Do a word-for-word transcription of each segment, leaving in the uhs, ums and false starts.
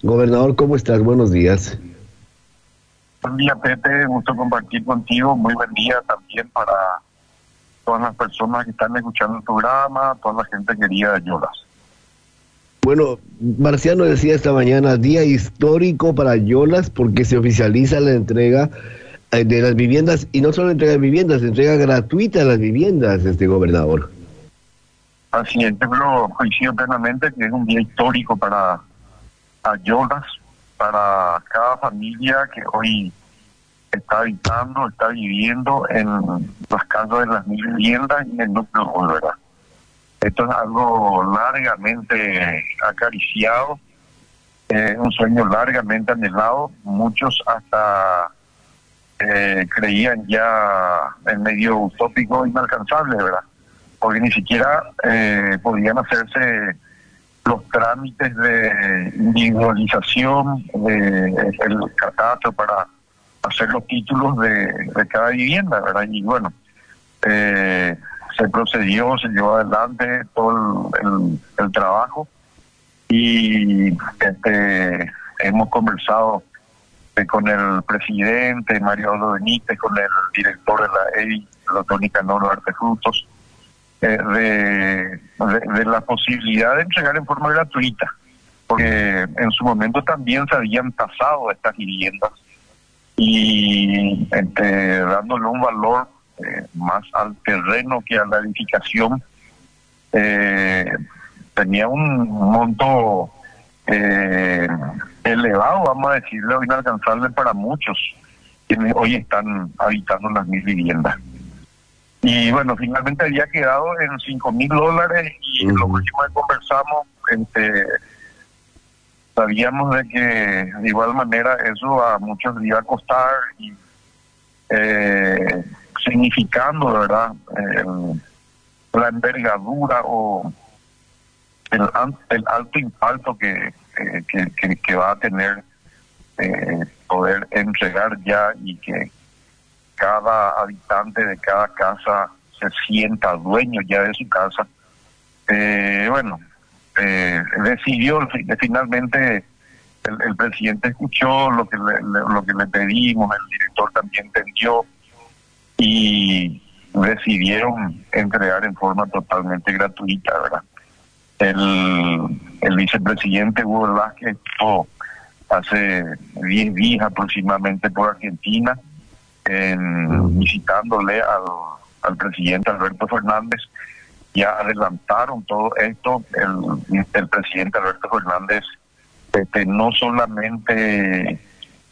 Gobernador, ¿cómo estás? Buenos días. Buen día, Pepe, gusto compartir contigo. Muy buen día también para todas las personas que están escuchando el programa, toda la gente querida de Yolas. Bueno, Marciano decía esta mañana, día histórico para Yolas porque se oficializa la entrega eh, de las viviendas, y no solo entrega de viviendas, entrega gratuita de las viviendas, este gobernador. Así es, pero coincido plenamente que es un día histórico para a Yolas, para cada familia que hoy está habitando, está viviendo en las casas de las mil viviendas y en el núcleo urbano, ¿verdad? Esto es algo largamente acariciado, eh, un sueño largamente anhelado. Muchos hasta eh, creían ya en medio utópico inalcanzable, ¿verdad? Porque ni siquiera eh, podían hacerse los trámites de individualización, de, el catastro para hacer los títulos de, de cada vivienda, ¿verdad? Y bueno, eh, se procedió, se llevó adelante todo el, el, el trabajo y este, hemos conversado eh, con el presidente Mario Aldo Benítez, con el director de la E I, el doctor Nicanor Artefrutos, eh, de, de, de la posibilidad de entregar en forma gratuita, porque en su momento también se habían tasado estas viviendas y este, dándole un valor eh, más al terreno que a la edificación, eh, tenía un monto eh, elevado, vamos a decirlo, inalcanzable para muchos quienes hoy están habitando las mil viviendas. Y bueno, finalmente había quedado en cinco mil dólares y uh-huh. Lo último que conversamos, este, sabíamos de que de igual manera eso a muchos les iba a costar y eh, significando, ¿verdad?, el, la envergadura o el, el alto impacto que, que, que, que va a tener eh, poder entregar ya y que cada habitante de cada casa se sienta dueño ya de su casa. Eh, bueno, eh, decidió finalmente, el, el presidente escuchó lo que le, lo que le pedimos, el director también entendió y decidieron entregar en forma totalmente gratuita, ¿verdad? El, el vicepresidente Hugo Velázquez estuvo hace diez días aproximadamente por Argentina, en, visitándole al, al presidente Alberto Fernández. Ya adelantaron todo esto. El, el presidente Alberto Fernández este, no solamente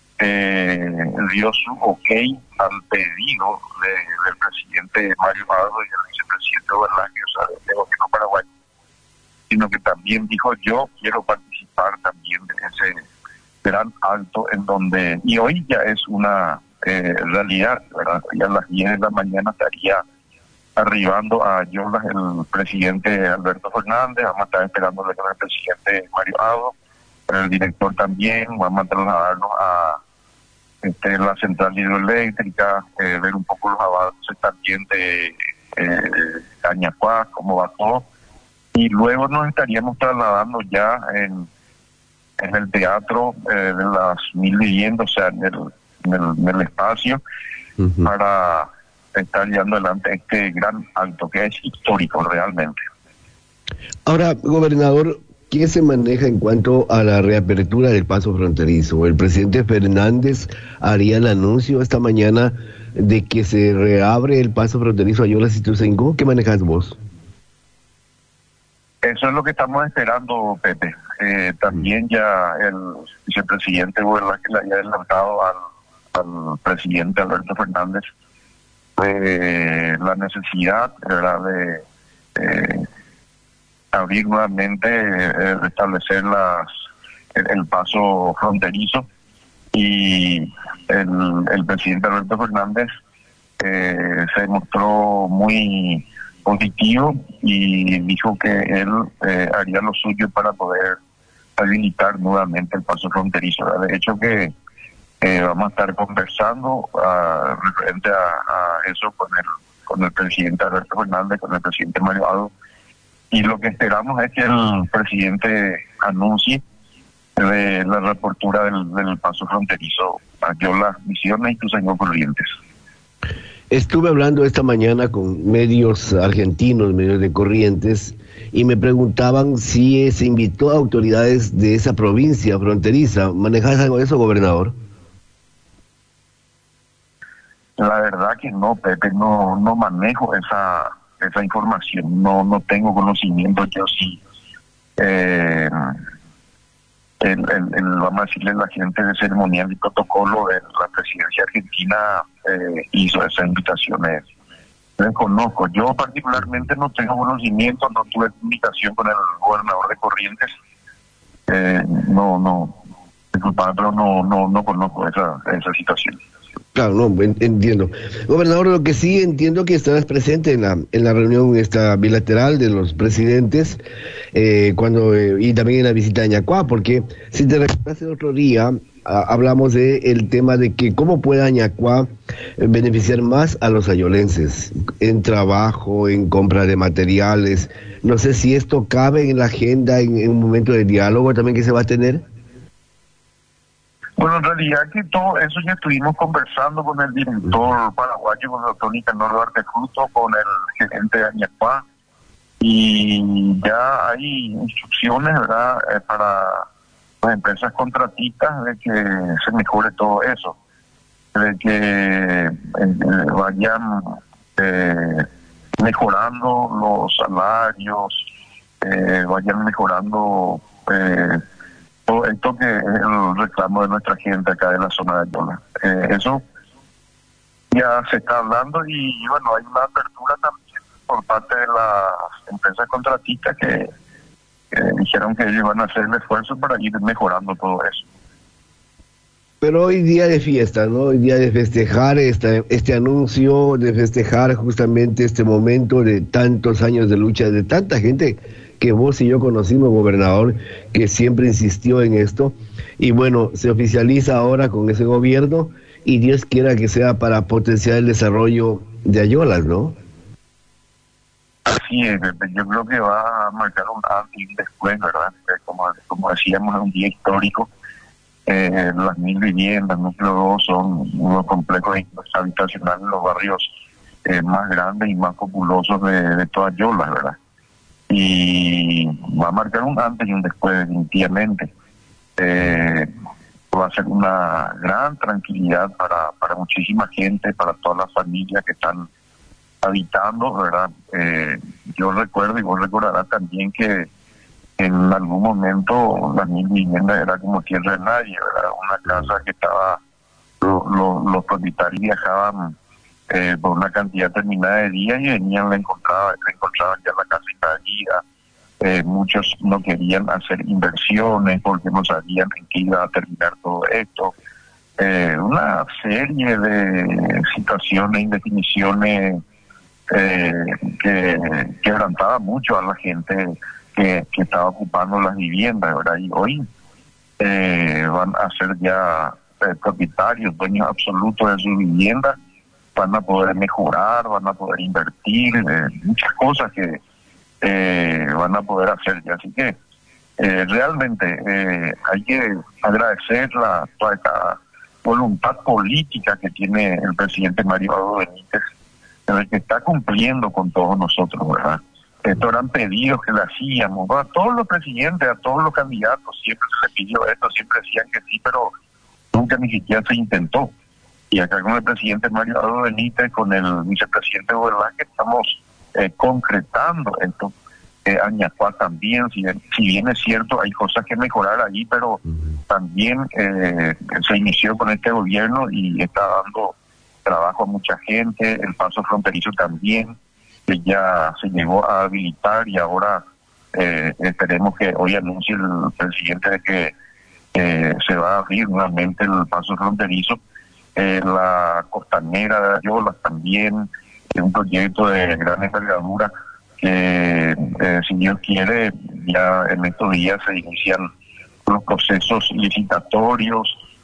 eh, dio su ok al pedido de, del presidente Mario Pardo y del vicepresidente Velázquez, o sea, del gobierno paraguayo, sino que también dijo: yo quiero participar también de ese gran acto en donde, y hoy ya es una eh, realidad, ¿verdad? Ya a las diez de la mañana estaría arribando a Yolas el presidente Alberto Fernández. Vamos a estar esperándole con el presidente Mario Ado, el director también. Vamos a trasladarnos a este, la central hidroeléctrica, eh, ver un poco los avances también de eh, Cañacuá, cómo va todo, y luego nos estaríamos trasladando ya en, en el teatro eh, de las mil viviendas, o sea, en el, en el, en el espacio, uh-huh. para estar llevando adelante este gran acto que es histórico realmente. Ahora, gobernador, ¿qué se maneja en cuanto a la reapertura del paso fronterizo? El presidente Fernández haría el anuncio esta mañana de que se reabre el paso fronterizo a Yolas y Ituzaingó. ¿Qué manejas vos? Eso es lo que estamos esperando, Pepe. Eh, también ya el vicepresidente Velázquez le había adelantado al, al presidente Alberto Fernández de la necesidad, ¿verdad?, de eh, abrir nuevamente, eh, restablecer las, el, el paso fronterizo, y el, el presidente Alberto Fernández eh, se mostró muy positivo y dijo que él eh, haría lo suyo para poder habilitar nuevamente el paso fronterizo, ¿verdad? De hecho que Eh, vamos a estar conversando uh, referente a, a eso con el con el presidente Alberto Fernández, con el presidente Mario Ado, y lo que esperamos es que el presidente anuncie de la reapertura del, del paso fronterizo Ayolas Misiones y Ituzaingó Corrientes. Estuve hablando esta mañana con medios argentinos, medios de Corrientes, y me preguntaban si se invitó a autoridades de esa provincia fronteriza. ¿Manejas algo de eso, gobernador? La verdad que no, Pepe, no no manejo esa esa información, no no tengo conocimiento. Yo sí, eh, el, el, el, vamos a decirle, la gente de ceremonial y protocolo de la presidencia argentina eh, hizo esa invitación. Desconozco, yo particularmente no tengo conocimiento, no tuve comunicación con el gobernador de Corrientes, eh, no, no, disculpa, pero no, no, no conozco esa, esa situación. Claro, no, entiendo. Gobernador, lo que sí entiendo que estarás presente en la en la reunión esta bilateral de los presidentes eh, cuando eh, y también en la visita a Añacuá, porque si te recuerdas el otro día a, hablamos de el tema de que cómo puede Añacuá eh, beneficiar más a los ayolenses en trabajo, en compra de materiales. No sé si esto cabe en la agenda en, en un momento de diálogo también que se va a tener. Bueno, en realidad que todo eso ya estuvimos conversando con el director paraguayo, con el doctor Nicanor Duarte Justo, con el gerente de Añacuá, y ya hay instrucciones, ¿verdad?, eh, para las empresas contratistas de que se mejore todo eso, de que eh, vayan eh, mejorando los salarios, eh, vayan mejorando eh, todo esto que es el reclamo de nuestra gente acá de la zona de Ayola. Eh, eso ya se está hablando y bueno, hay una apertura también por parte de las empresas contratistas que, que dijeron que ellos van a hacer el esfuerzo para ir mejorando todo eso. Pero hoy día de fiesta, ¿no? Hoy día de festejar esta, este anuncio, de festejar justamente este momento de tantos años de lucha, de tanta gente que vos y yo conocimos, gobernador, que siempre insistió en esto. Y bueno, se oficializa ahora con ese gobierno y Dios quiera que sea para potenciar el desarrollo de Ayolas, ¿no? Así es, yo creo que va a marcar un antes y un después, ¿verdad? Como, como decíamos, es un día histórico. Eh, las mil viviendas, núcleo dos, son unos complejos habitacionales en los barrios eh, más grandes y más populosos de, de toda Ayolas, ¿verdad? Y va a marcar un antes y un después, definitivamente. Eh, va a ser una gran tranquilidad para, para muchísima gente, para todas las familias que están habitando, ¿verdad? Eh, yo recuerdo, y vos recordarás también, que en algún momento la mil vivienda era como tierra de nadie, ¿verdad? Una casa que estaba, lo, lo, los propietarios viajaban eh, por una cantidad determinada de días y venían, la encontraban, la encontraban ya la casa invadida. Eh, muchos no querían hacer inversiones porque no sabían en qué iba a terminar todo esto. Eh, una serie de situaciones, indefiniciones eh, que quebrantaba mucho a la gente que, que estaba ocupando las viviendas, ¿verdad? Y hoy eh, van a ser ya eh, propietarios, dueños absolutos de sus viviendas, van a poder mejorar, van a poder invertir, eh, muchas cosas que eh, van a poder hacer ya. Así que eh, realmente eh, hay que agradecer la, toda esta voluntad política que tiene el presidente Mario Abdo Benítez, el que está cumpliendo con todos nosotros, ¿verdad? Estos eran pedidos que le hacíamos, ¿no? A todos los presidentes, a todos los candidatos, siempre se les pidió esto, siempre decían que sí, pero nunca ni siquiera se intentó. Y acá con el presidente Mario Abdo Benítez, con el vicepresidente Velázquez, estamos eh, concretando esto. Eh, Añacuá también, si bien, si bien es cierto, hay cosas que mejorar allí, pero también eh, se inició con este gobierno y está dando trabajo a mucha gente. El paso fronterizo también, que ya se llegó a habilitar y ahora eh, esperemos que hoy anuncie el presidente de que eh, se va a abrir nuevamente el paso fronterizo. Eh, la costanera de Ayolas también es un proyecto de gran envergadura que, eh, si Dios quiere, ya en estos días se inician los procesos licitatorios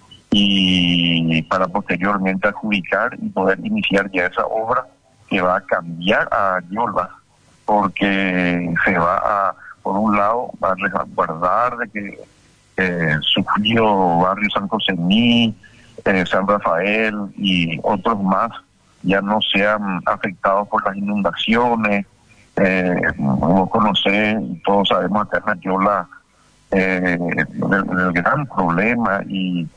y para posteriormente adjudicar y poder iniciar ya esa obra que va a cambiar a Ayolas, porque se va a, por un lado, a resguardar de que eh, sufrido barrio San José, eh, San Rafael y otros más ya no sean afectados por las inundaciones. Eh, como conocés, todos sabemos acá en Ayola eh, del, del gran problema y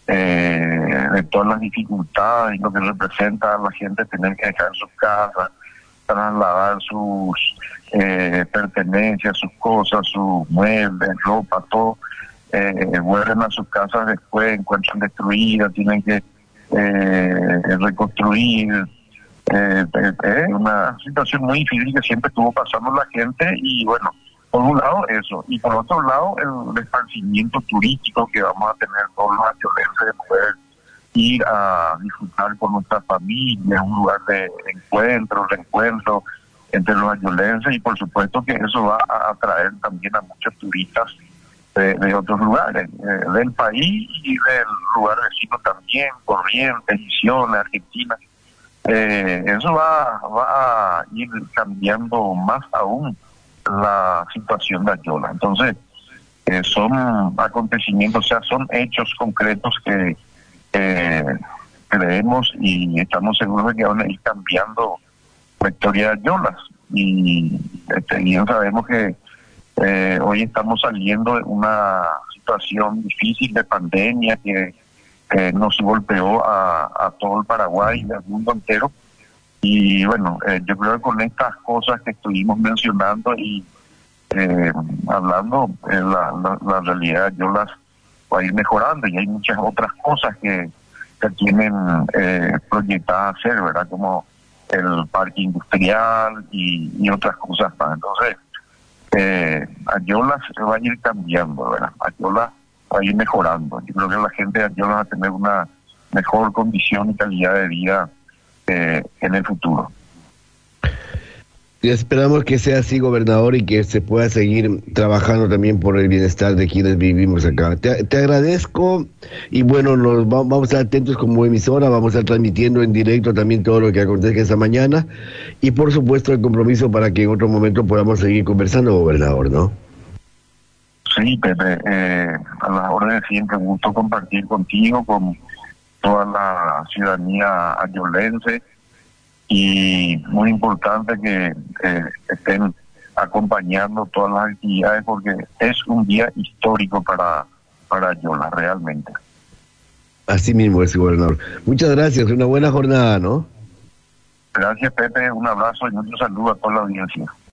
eh, de todas las dificultades y lo que representa a la gente tener que dejar sus casas, trasladar sus eh, pertenencias, sus cosas, sus muebles, ropa, todo. Eh, vuelven a sus casas después, encuentran destruidas, tienen que eh, reconstruir. Eh, eh, es una situación muy difícil que siempre estuvo pasando la gente y bueno, por un lado eso, y por otro lado el esparcimiento turístico que vamos a tener todos los ayolenses de poder ir a disfrutar con nuestra familia, un lugar de encuentro, reencuentro entre los ayolenses y por supuesto que eso va a atraer también a muchos turistas de, de otros lugares, eh, del país y del lugar vecino también, Corrientes, Misiones, Argentina. Eh, eso va, va a ir cambiando más aún la situación de Ayola. Entonces, eh, son acontecimientos, o sea, son hechos concretos que eh, creemos y estamos seguros de que van a ir cambiando la historia de Ayola. Y este, bien sabemos que eh, hoy estamos saliendo de una situación difícil de pandemia que Eh, nos golpeó a, a todo el Paraguay y al mundo entero. Y bueno, eh, yo creo que con estas cosas que estuvimos mencionando y eh, hablando, eh, la, la, la realidad yo las va a ir mejorando y hay muchas otras cosas que, que tienen eh, proyectadas hacer, ¿verdad? Como el parque industrial y, y otras cosas más. Entonces, eh, Ayola se va a ir cambiando, ¿verdad? Ayola va a ir mejorando. Yo creo que la gente de Ayola va a tener una mejor condición y calidad de vida eh, en el futuro. Y esperamos que sea así, gobernador, y que se pueda seguir trabajando también por el bienestar de quienes vivimos acá. Te, te agradezco y bueno, nos va, vamos a estar atentos como emisora, vamos a estar transmitiendo en directo también todo lo que acontezca esta mañana y por supuesto el compromiso para que en otro momento podamos seguir conversando, gobernador, ¿no? Sí, Pepe, eh, a las órdenes siempre, un gusto compartir contigo, con toda la ciudadanía ayolense y muy importante que eh, estén acompañando todas las actividades porque es un día histórico para, para Ayola, realmente. Así mismo es, gobernador. Muchas gracias, una buena jornada, ¿no? Gracias, Pepe, un abrazo y muchos saludos a toda la audiencia.